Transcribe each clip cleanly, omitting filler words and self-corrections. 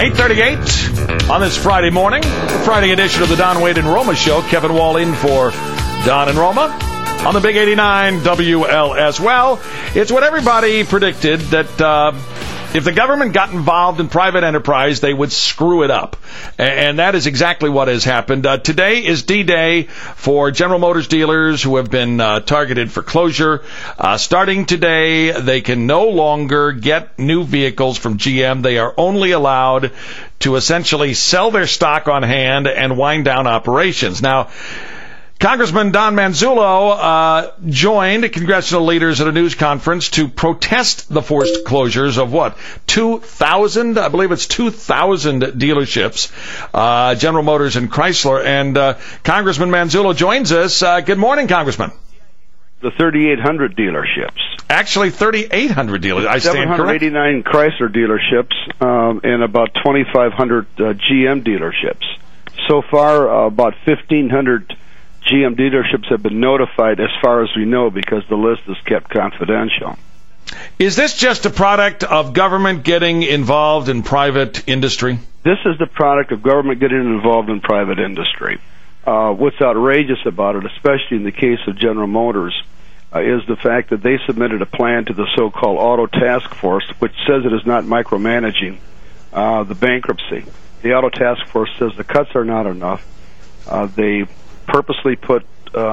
8:38 on this Friday morning, Friday edition of the Don Wade and Roma Show. Kevin Wall in for Don and Roma on the Big 89 WLS. Well, it's what everybody predicted, that if the government got involved in private enterprise, they would screw it up. And that is exactly what has happened. Today is D-Day for General Motors dealers who have been targeted for closure. Starting today, they can no longer get new vehicles from GM. They are only allowed to essentially sell their stock on hand and wind down operations. Now, Congressman Don Manzullo joined congressional leaders at a news conference to protest the forced closures of 2,000? I believe it's 2,000 dealerships, General Motors and Chrysler. And Congressman Manzullo joins us. Good morning, Congressman. The 3,800 dealerships. Actually, 3,800 dealerships. I stand correct. 789 Chrysler dealerships and about 2,500 GM dealerships. So far, about 1,500 GM dealerships have been notified, as far as we know, because the list is kept confidential. Is this just a product of government getting involved in private industry? This is the product of government getting involved in private industry. What's outrageous about it, especially in the case of General Motors, is the fact that they submitted a plan to the so-called Auto Task Force, which says it is not micromanaging the bankruptcy. The Auto Task Force says the cuts are not enough. They purposely put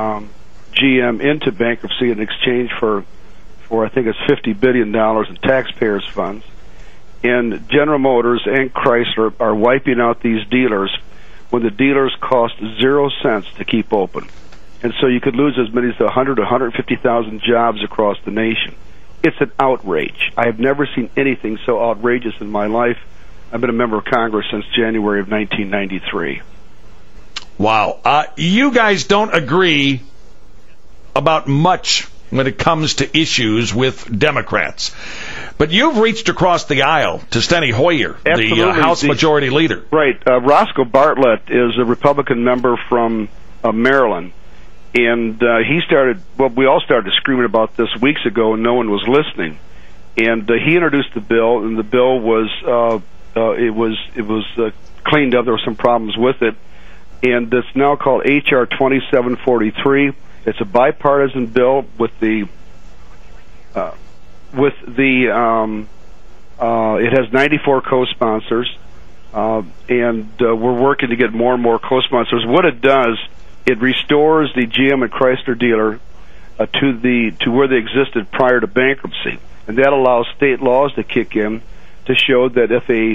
GM into bankruptcy in exchange for I think it's $50 billion in taxpayers' funds. And General Motors and Chrysler are wiping out these dealers when the dealers cost 0 cents to keep open. And so you could lose as many as 100 to 150,000 jobs across the nation. It's an outrage. I have never seen anything so outrageous in my life. I've been a member of Congress since January of 1993. Wow. You guys don't agree about much when it comes to issues with Democrats. But you've reached across the aisle to Steny Hoyer, Absolutely. The House Majority Leader. Right. Roscoe Bartlett is a Republican member from Maryland. And we all started screaming about this weeks ago, and no one was listening. And he introduced the bill, and the bill was cleaned up. There were some problems with it. And it's now called H.R. 2743. It's a bipartisan bill with it has 94 co-sponsors, and we're working to get more and more co-sponsors. What it does, it restores the GM and Chrysler dealer to where they existed prior to bankruptcy, and that allows state laws to kick in to show that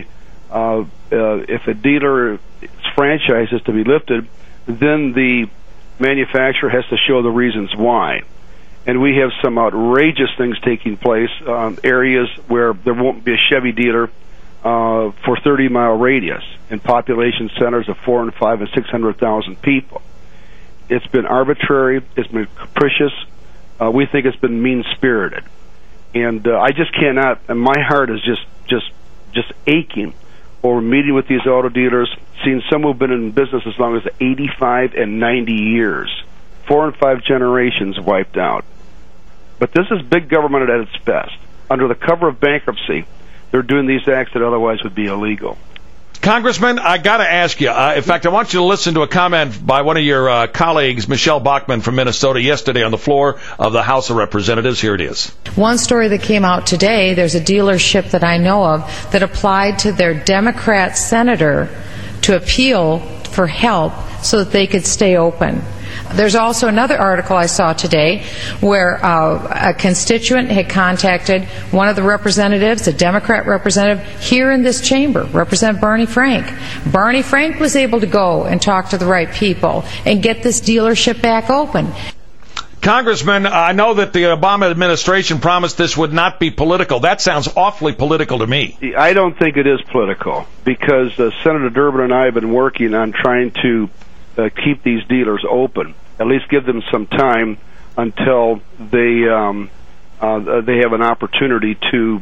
if a dealer's franchise is to be lifted, then the manufacturer has to show the reasons why. And we have some outrageous things taking place, areas where there won't be a Chevy dealer for 30-mile radius in population centers of 4 and 5 and 600,000 people. It's been arbitrary. It's been capricious. We think it's been mean-spirited. And I just cannot, and my heart is just aching over meeting with these auto dealers, seeing some who've been in business as long as 85 and 90 years. 4 and 5 generations wiped out. But this is big government at its best. Under the cover of bankruptcy, they're doing these acts that otherwise would be illegal. Congressman, I got to ask you. In fact, I want you to listen to a comment by one of your colleagues, Michelle Bachmann from Minnesota, yesterday on the floor of the House of Representatives. Here it is. One story that came out today, there's a dealership that I know of that applied to their Democrat senator to appeal for help so that they could stay open. There's also another article I saw today where a constituent had contacted one of the representatives, a Democrat representative here in this chamber, Representative Barney Frank. Barney Frank was able to go and talk to the right people and get this dealership back open. Congressman, I know that the Obama administration promised this would not be political. That sounds awfully political to me. I don't think it is political, because Senator Durbin and I have been working on trying to keep these dealers open, at least give them some time until they have an opportunity to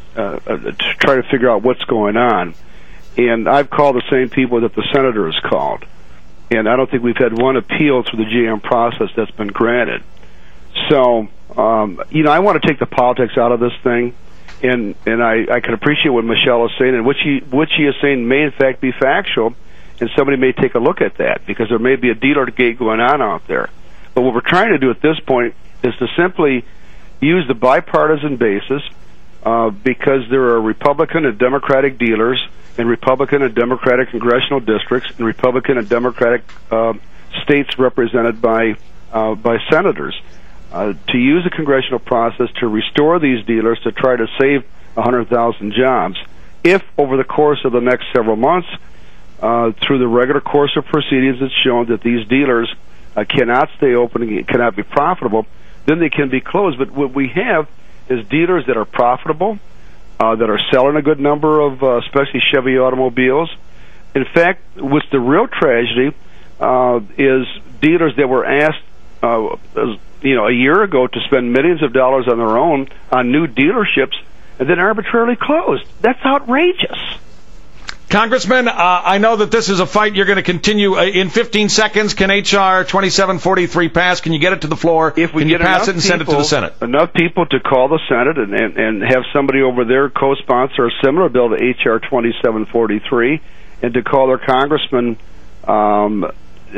try to figure out what's going on. And I've called the same people that the senator has called. And I don't think we've had one appeal through the GM process that's been granted. So, I want to take the politics out of this thing. And I can appreciate what Michelle is saying, and what she is saying may in fact be factual, and somebody may take a look at that because there may be a dealer gate going on out there. But what we're trying to do at this point is to simply use the bipartisan basis because there are Republican and Democratic dealers in Republican and Democratic congressional districts and Republican and Democratic states represented by senators. To use the congressional process to restore these dealers to try to save 100,000 jobs. If over the course of the next several months, through the regular course of proceedings, it's shown that these dealers cannot stay open and cannot be profitable, then they can be closed. But what we have is dealers that are profitable, that are selling a good number of, especially Chevy automobiles. In fact, what's the real tragedy is dealers that were asked, a year ago to spend millions of dollars on their own on new dealerships and then arbitrarily closed. That's outrageous. Congressman, I know that this is a fight you're going to continue. In 15 seconds, can H.R. 2743 pass? Can you get it to the floor? If we can get you pass it and send it to the Senate? Enough people to call the Senate and have somebody over there co-sponsor a similar bill to H.R. 2743 and to call their congressman to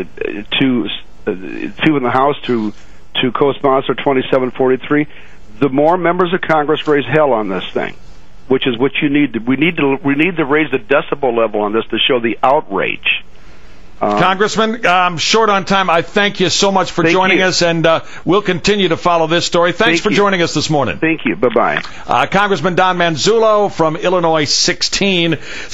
in the House to co-sponsor 2743, the more members of Congress raise hell on this thing, which is what you need. We need to raise the decibel level on this to show the outrage. Congressman, I'm short on time. I thank you so much for joining us, and we'll continue to follow this story. Thanks for joining us this morning. Thank you. Bye-bye. Congressman Don Manzullo from Illinois 16.